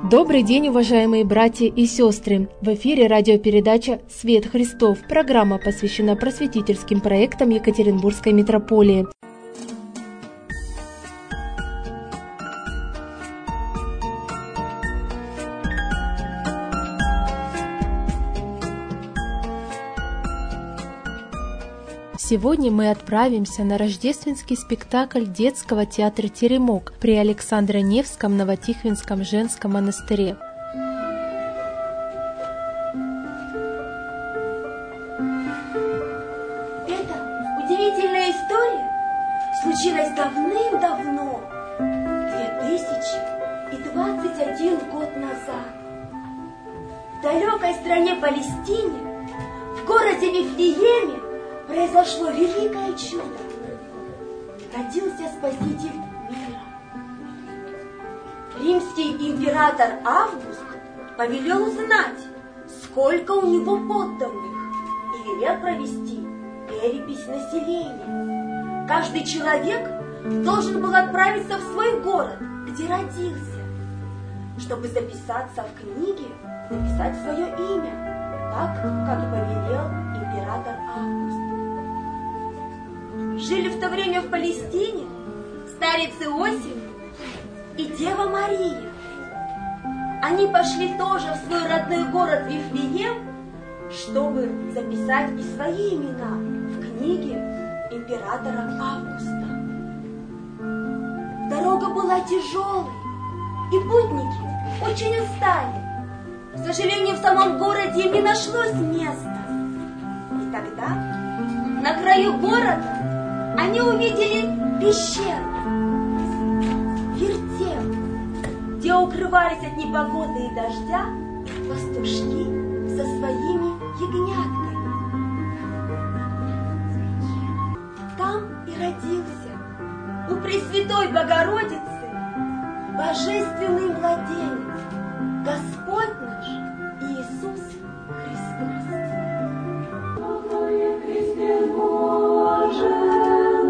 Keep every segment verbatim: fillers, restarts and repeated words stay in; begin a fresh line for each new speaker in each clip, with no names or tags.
Добрый день, уважаемые братья и сестры! В эфире радиопередача «Свет Христов». Программа посвящена просветительским проектам Екатеринбургской митрополии. Сегодня мы отправимся на рождественский спектакль детского театра «Теремок» при Александро-Невском Новотихвинском женском монастыре.
Эта удивительная история случилась давным-давно, две тысячи двадцать один год назад. В далекой стране Палестине, в городе Вифлееме, произошло великое чудо. Родился Спаситель мира. Римский император Август повелел узнать, сколько у него подданных, и велел провести перепись населения. Каждый человек должен был отправиться в свой город, где родился, чтобы записаться в книге, написать свое имя, так, как и повелел император Август. Жили в то время в Палестине старец Иосиф и Дева Мария. Они пошли тоже в свой родной город Вифлеем, чтобы записать и свои имена в книге императора Августа. Дорога была тяжелой, и путники очень устали. К сожалению, в самом городе им не нашлось места. И тогда на краю города они увидели пещеру, вертеп, где укрывались от непогоды и дождя пастушки со своими ягнятками. Там и родился у Пресвятой Богородицы божественный младенец, Господь наш Иисус Христос. Твое Христе Боже,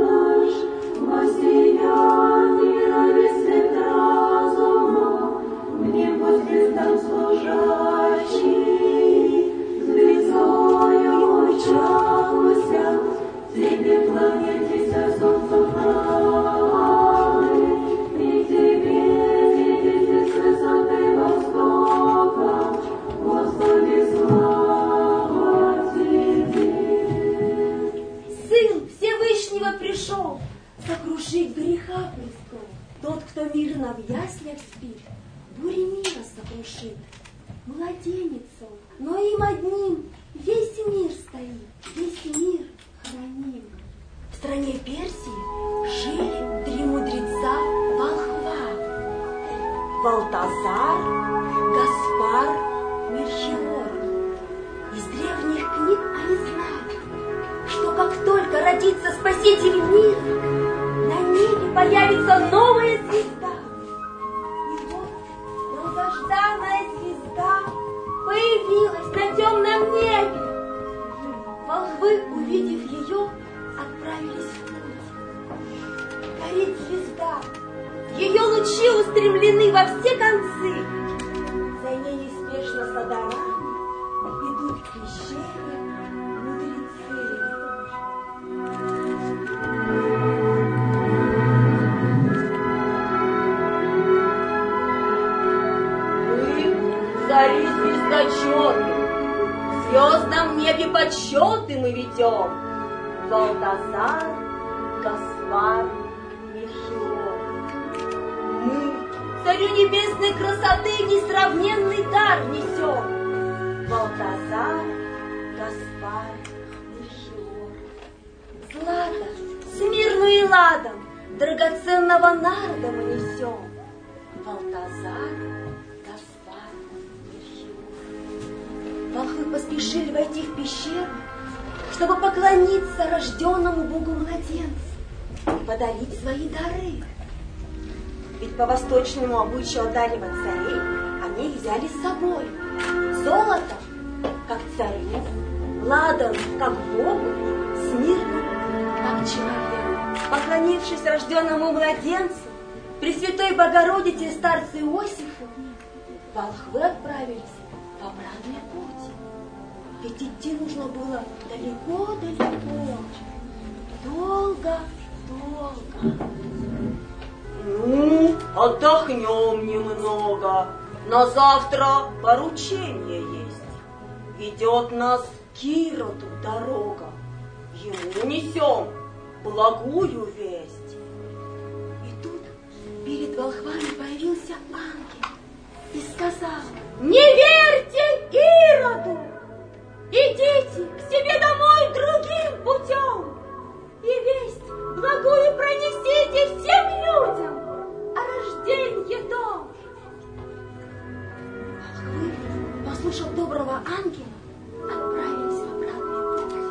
мирно в яслях спит, бури мира сокрушит. Младенец он, но им одним весь мир стоит, весь мир храним. В стране Персии жили три мудреца волхва: Валтазар, Гаспар, Мельхиор. Из древних книг они знали, что как только родится Спаситель мира, на небе появится новая звезда. И вот долгожданная звезда появилась на темном небе. Волхвы, увидев ее, отправились в путь. Горит звезда, ее лучи устремлены во все концы. За ней неспешно с одарами идут к пещере мудрецы. Цари звездочеты, в звездном небе подсчеты мы ведем. Валтазар, Гаспар, Мельхиор. Мы царю небесной красоты несравненный дар несем. Валтазар, Гаспар, Мельхиор. Злато, смирну и ладом, драгоценного нарда мы несем. Валтазар, волхвы поспешили войти в пещеру, чтобы поклониться рожденному Богу младенцу и подарить свои дары. Ведь по восточному обычаю одаривать царей они взяли с собой золото, как царю, ладан, как Богу, смирну, как человеку. Поклонившись рожденному младенцу, Пресвятой Богородице и старцу Иосифу, волхвы отправились в обратный путь. Ведь идти нужно было далеко-далеко, долго-долго.
Ну, отдохнем немного. На завтра поручение есть. Ведет нас к Ироду дорога. Ему несем благую весть.
И тут перед волхвами появился ангел и сказал: не верьте Ироду! Идите к себе домой другим путем и весть благую пронесите всем людям о рождении том. Волхвы, послушав доброго ангела, отправились в обратный путь.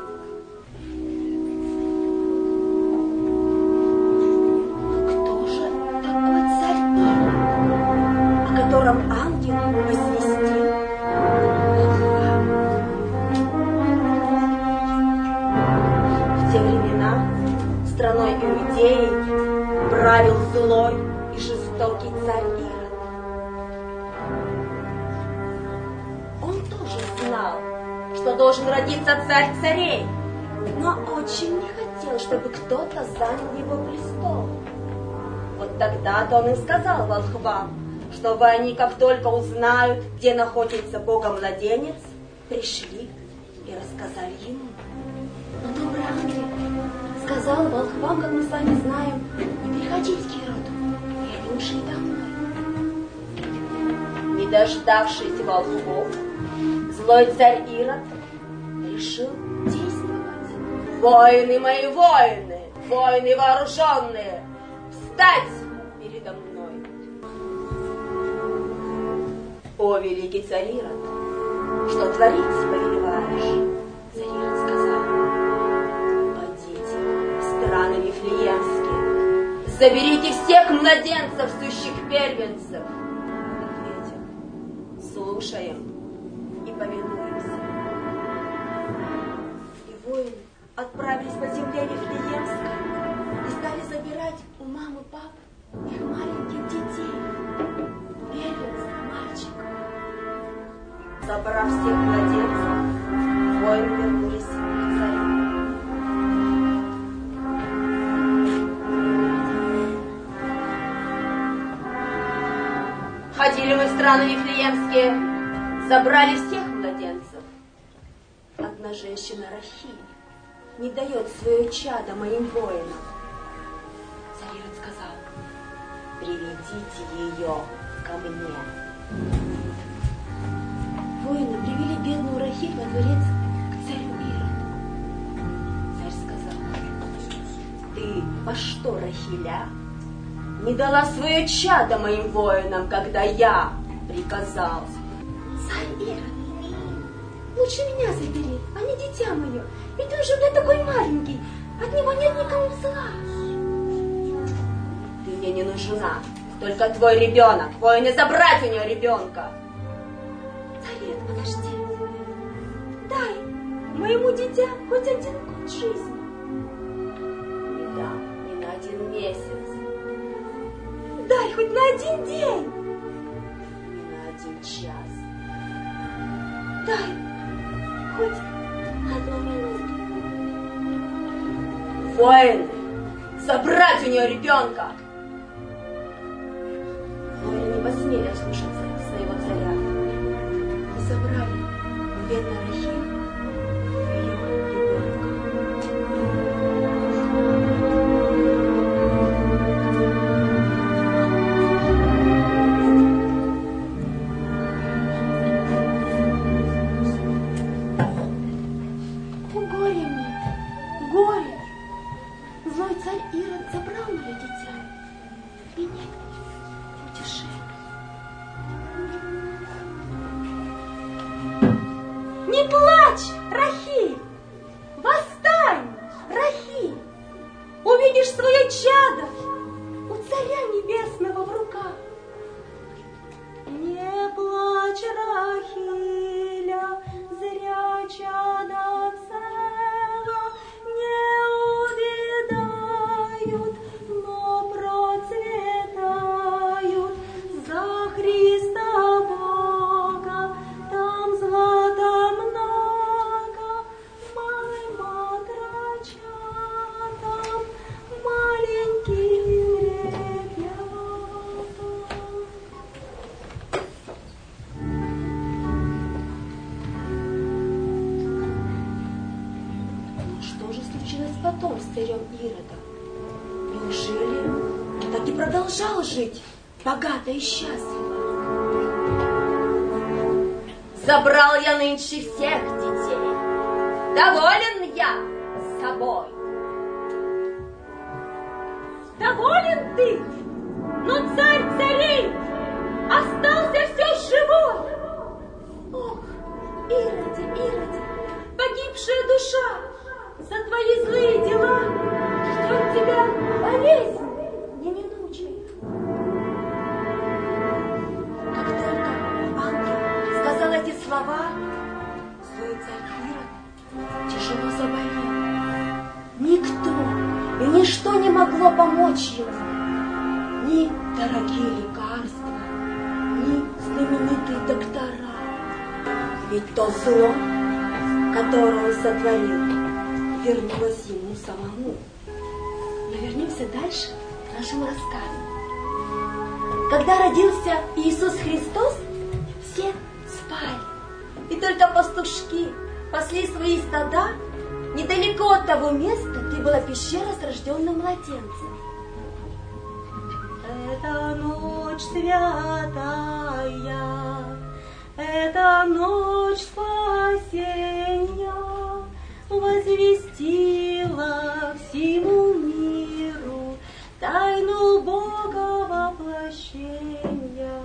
Но кто же такой царь Ирод, о котором ангел возвестил? В те времена страной Иудеей правил злой и жестокий царь Ирод. Он тоже знал, что должен родиться царь царей, но очень не хотел, чтобы кто-то занял его престол. Вот тогда-то он и сказал волхвам, чтобы они, как только узнают, где находится Богомладенец, пришли и рассказали ему. Но добрый ангел сказал волхвам, как мы с вами знаем, не приходить к Ироду, и они ушли домой. Не дождавшись волхвов, злой царь Ирод решил действовать. Воины мои, воины, воины вооруженные, встать передо мной. О, великий царь Ирод, что творить повелеваешь? Царь Ирод сказал: страны Вифлеемские, заберите всех младенцев, сущих первенцев. Ответил: слушаем и повинуемся. И воины отправились по земле Вифлеемской и стали забирать у мам и пап их маленьких детей, первенцев, мальчиков. Забрав всех младенцев, воины вернулись к царю. Ходили мы в страны Вифлеемские, забрали всех младенцев. Одна женщина Рахиль не дает свое чадо моим воинам. Царь Ирод сказал: приведите ее ко мне. Воины привели бедную Рахиль во дворец к царю Ироду. Царь сказал: ты по что, Рахиля, не дала свое чадо моим воинам, когда я приказал? Царь Ирод, лучше меня забери, а не дитя мое, ведь он же у меня такой маленький, от него нет никому зла. Ты мне не нужна, только твой ребенок, воины забрать у нее ребенка. Царь Ирод, подожди, дай моему дитя хоть один год жизни. Не дам, не на один месяц. Дай хоть на один день. Не на один час. Дай хоть одну минуту. Воины, забрать у нее ребенка. Воины не посмели слушаться своего царя. И забрали у бедной Рахиль ее ребенка.
Христа Бога.
потом с царем Иродом? Неужели так и продолжал жить богато и счастливо?
Забрал я нынче всех детей. Доволен я собой. Доволен ты? Но царь царей остался все живой.
Ох, Ироде, Ироде,
Погибшая душа за твои злые дела ждет тебя болезнь неминучая.
как только ангел сказал эти слова, злой царь Ирод тяжело заболел. Никто и ничто не могло помочь ему. Ни дорогие лекарства, ни знаменитые доктора. Ведь то зло, которое он сотворил, вернулось ему самому. Но вернемся дальше к нашему рассказу. Когда родился Иисус Христос, все спали. И только пастушки пасли свои стада. Недалеко от того места, где была пещера с рожденным младенцем.
Это ночь святая, это ночь спасения, возвестила всему миру тайну Бога воплощения.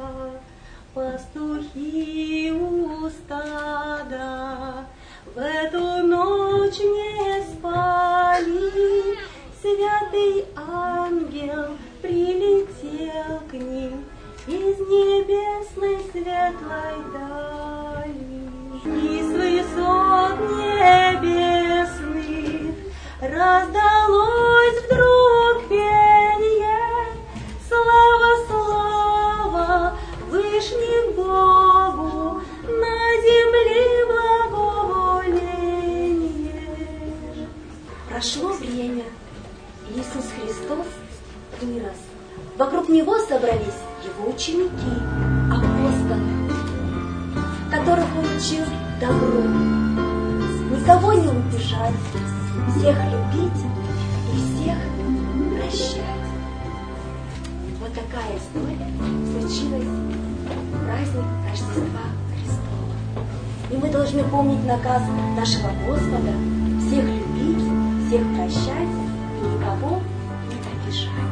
Пастухи у стада в эту ночь не спали, святый ангел прилетел к ним из небесной светлой дали. И с высот небесных раздалось вдруг пение: слава, слава Вышним Богу, на земле благоволение.
Прошло время, Иисус Христос вырос. Вокруг Него собрались Его ученики, апостолы, которых Он учил добру, никого не убежать, всех любить и всех прощать. Вот такая история случилась в праздник Рождества Христова. И мы должны помнить наказ нашего Господа: всех любить, всех прощать и никого не обижать.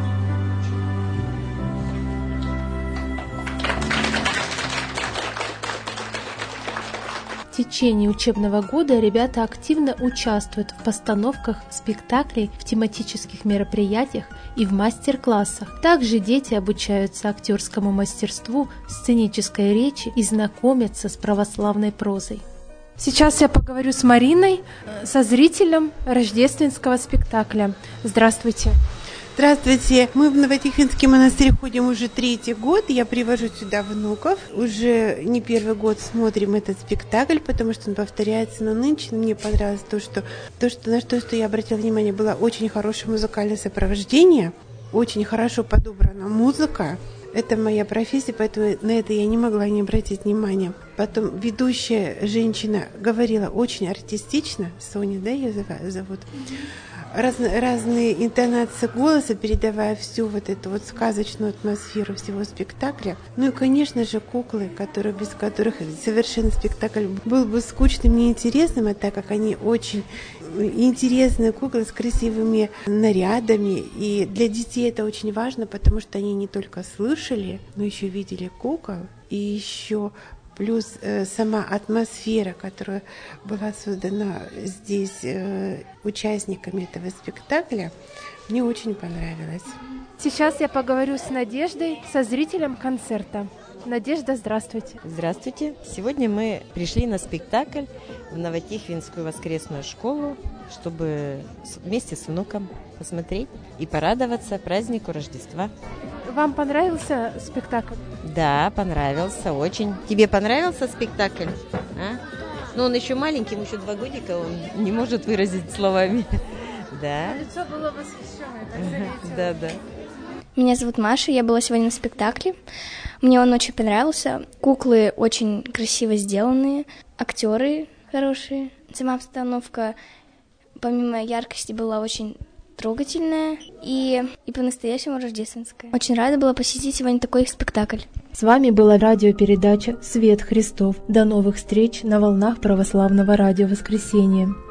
В течение учебного года ребята активно участвуют в постановках спектаклей, в тематических мероприятиях и в мастер-классах. Также дети обучаются актерскому мастерству, сценической речи и знакомятся с православной прозой. Сейчас я поговорю с Мариной, со зрителем рождественского спектакля. Здравствуйте.
Здравствуйте. Мы в Новотихвинский монастырь ходим уже третий год. Я привожу сюда внуков. Уже не первый год смотрим этот спектакль, потому что он повторяется. Но нынче мне понравилось то, что, то, что на что, что я обратила внимание, было очень хорошее музыкальное сопровождение, очень хорошо подобрана музыка. Это моя профессия, поэтому на это я не могла не обратить внимания. Потом ведущая женщина говорила очень артистично. Соня, да, ее зовут? Раз, разные интонации голоса, передавая всю вот эту вот сказочную атмосферу всего спектакля. Ну и, конечно же, куклы, которые, без которых совершенно спектакль был бы скучным, неинтересным, а так как они очень интересные куклы с красивыми нарядами. И для детей это очень важно, потому что они не только слышали, но еще видели кукол, и еще плюс э, сама атмосфера, которая была создана здесь э, участниками этого спектакля, мне очень понравилась.
Сейчас я поговорю с Надеждой, со зрителем концерта. Надежда, здравствуйте.
Здравствуйте. Сегодня мы пришли на спектакль в Новотихвинскую воскресную школу, чтобы вместе с внуком посмотреть и порадоваться празднику Рождества.
Вам понравился спектакль?
Да, понравился очень. Тебе понравился спектакль? А? Ну, он еще маленький, ему еще два годика, он не может выразить словами. Да.
Лицо было восхищенное, так заметила.
Да, да.
Меня зовут Маша, я была сегодня на спектакле. Мне он очень понравился. Куклы очень красиво сделанные, актеры хорошие. Сама обстановка помимо яркости была очень трогательная и, и по-настоящему рождественская. Очень рада была посетить сегодня такой спектакль.
С вами была радиопередача «Свет Христов». До новых встреч на волнах Православного радио «Воскресенье».